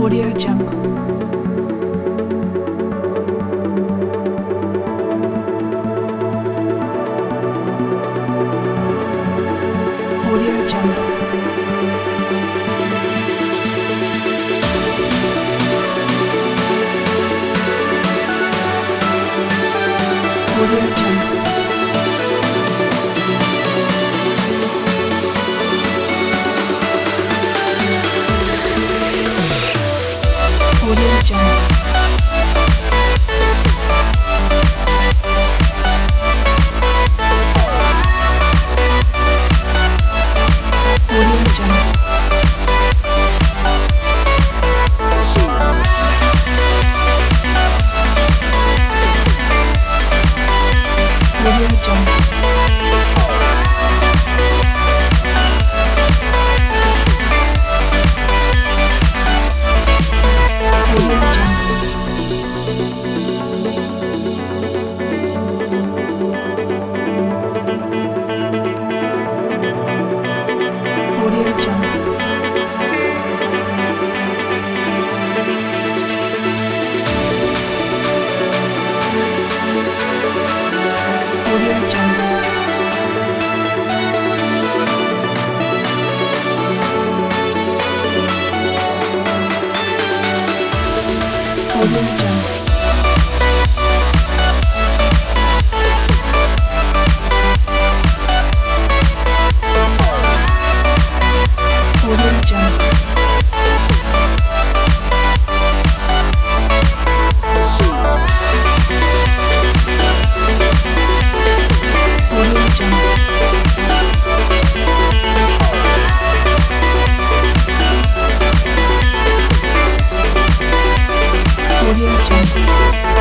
Audio Jungle. Audio Jungle. Audio Jungle. Audio Jungle. Audio Jungle. Audio Jungle. Audio Jungle. Audio Jungle. Audio Jungle. Audio Jungle. Audio Jungle. Audio Jungle.